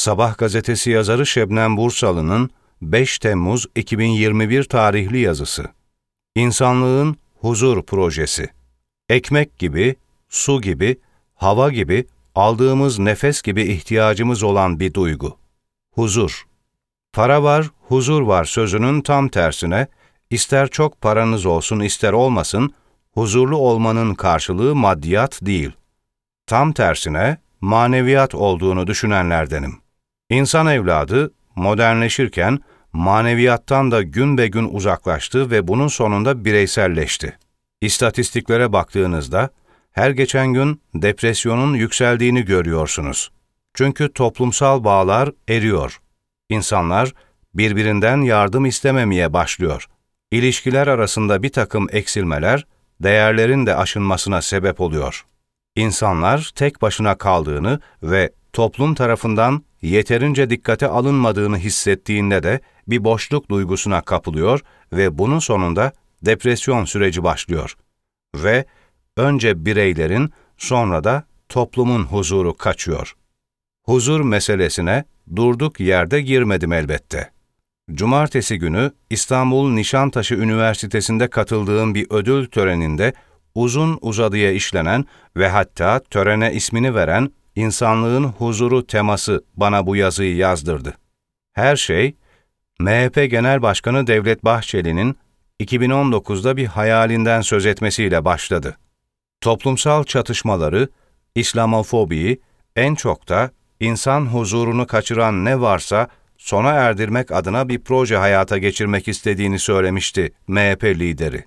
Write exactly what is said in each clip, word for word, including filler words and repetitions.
Sabah gazetesi yazarı Şebnem Bursalı'nın beş Temmuz iki bin yirmi bir tarihli yazısı. İnsanlığın huzur projesi. Ekmek gibi, su gibi, hava gibi, aldığımız nefes gibi ihtiyacımız olan bir duygu. Huzur. Para var, huzur var sözünün tam tersine, ister çok paranız olsun ister olmasın, huzurlu olmanın karşılığı maddiyat değil. Tam tersine, maneviyat olduğunu düşünenlerdenim. İnsan evladı, modernleşirken, maneviyattan da gün be gün uzaklaştı ve bunun sonunda bireyselleşti. İstatistiklere baktığınızda, her geçen gün depresyonun yükseldiğini görüyorsunuz. Çünkü toplumsal bağlar eriyor. İnsanlar birbirinden yardım istememeye başlıyor. İlişkiler arasında bir takım eksilmeler, değerlerin de aşınmasına sebep oluyor. İnsanlar tek başına kaldığını ve toplum tarafından yeterince dikkate alınmadığını hissettiğinde de bir boşluk duygusuna kapılıyor ve bunun sonunda depresyon süreci başlıyor. Ve önce bireylerin, sonra da toplumun huzuru kaçıyor. Huzur meselesine durduk yerde girmedim elbette. Cumartesi günü İstanbul Nişantaşı Üniversitesi'nde katıldığım bir ödül töreninde uzun uzadıya işlenen ve hatta törene ismini veren İnsanlığın Huzuru teması bana bu yazıyı yazdırdı. Her şey, M H P Genel Başkanı Devlet Bahçeli'nin iki bin on dokuzda bir hayalinden söz etmesiyle başladı. Toplumsal çatışmaları, İslamofobiyi, en çok da insan huzurunu kaçıran ne varsa sona erdirmek adına bir proje hayata geçirmek istediğini söylemişti M H P lideri.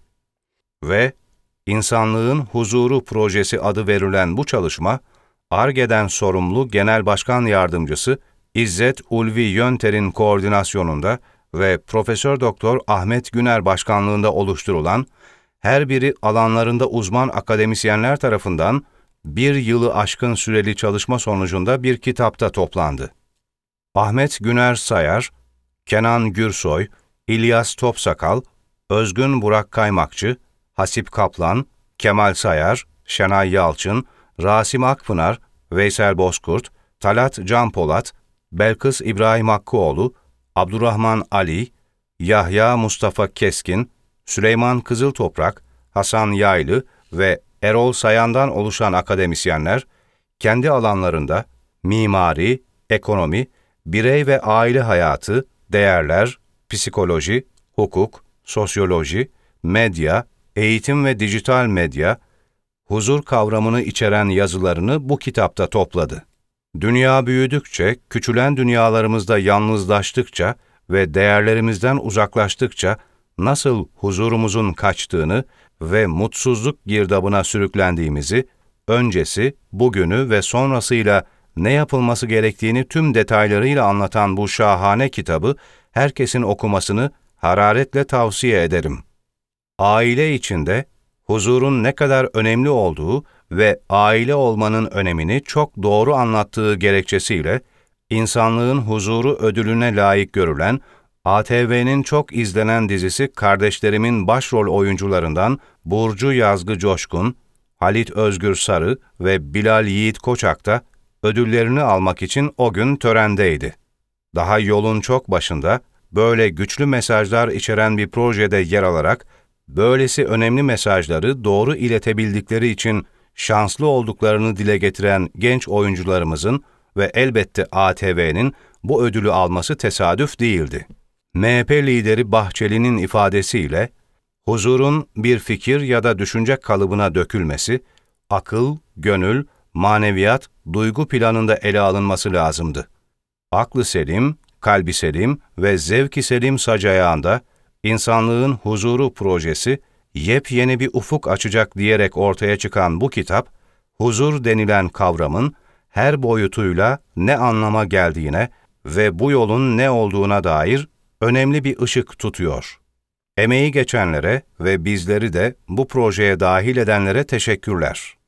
Ve İnsanlığın Huzuru Projesi adı verilen bu çalışma, Ar-Ge'den sorumlu Genel Başkan Yardımcısı İzzet Ulvi Yönter'in koordinasyonunda ve Profesör Doktor Ahmet Güner başkanlığında oluşturulan, her biri alanlarında uzman akademisyenler tarafından bir yılı aşkın süreli çalışma sonucunda bir kitapta toplandı. Ahmet Güner Sayar, Kenan Gürsoy, İlyas Topsakal, Özgün Burak Kaymakçı, Hasip Kaplan, Kemal Sayar, Şenay Yalçın, Rasim Akpınar, Veysel Bozkurt, Talat Can Polat, Belkıs İbrahim Hakkıoğlu, Abdurrahman Ali, Yahya Mustafa Keskin, Süleyman Kızıltoprak, Hasan Yaylı ve Erol Sayan'dan oluşan akademisyenler, kendi alanlarında mimari, ekonomi, birey ve aile hayatı, değerler, psikoloji, hukuk, sosyoloji, medya, eğitim ve dijital medya, huzur kavramını içeren yazılarını bu kitapta topladı. Dünya büyüdükçe, küçülen dünyalarımızda yalnızlaştıkça ve değerlerimizden uzaklaştıkça nasıl huzurumuzun kaçtığını ve mutsuzluk girdabına sürüklendiğimizi, öncesi, bugünü ve sonrasıyla ne yapılması gerektiğini tüm detaylarıyla anlatan bu şahane kitabı herkesin okumasını hararetle tavsiye ederim. Aile içinde huzurun ne kadar önemli olduğu ve aile olmanın önemini çok doğru anlattığı gerekçesiyle İnsanlığın Huzuru ödülüne layık görülen A T V'nin çok izlenen dizisi Kardeşlerimin başrol oyuncularından Burcu Yazgı Coşkun, Halit Özgür Sarı ve Bilal Yiğit Koçak da ödüllerini almak için o gün törendeydi. Daha yolun çok başında böyle güçlü mesajlar içeren bir projede yer alarak böylesi önemli mesajları doğru iletebildikleri için şanslı olduklarını dile getiren genç oyuncularımızın ve elbette A T V'nin bu ödülü alması tesadüf değildi. M H P lideri Bahçeli'nin ifadesiyle, huzurun bir fikir ya da düşünce kalıbına dökülmesi, akıl, gönül, maneviyat, duygu planında ele alınması lazımdı. Aklı selim, kalbi selim ve zevki selim sacayağında, İnsanlığın Huzuru projesi, yepyeni bir ufuk açacak diyerek ortaya çıkan bu kitap, huzur denilen kavramın her boyutuyla ne anlama geldiğine ve bu yolun ne olduğuna dair önemli bir ışık tutuyor. Emeği geçenlere ve bizleri de bu projeye dahil edenlere teşekkürler.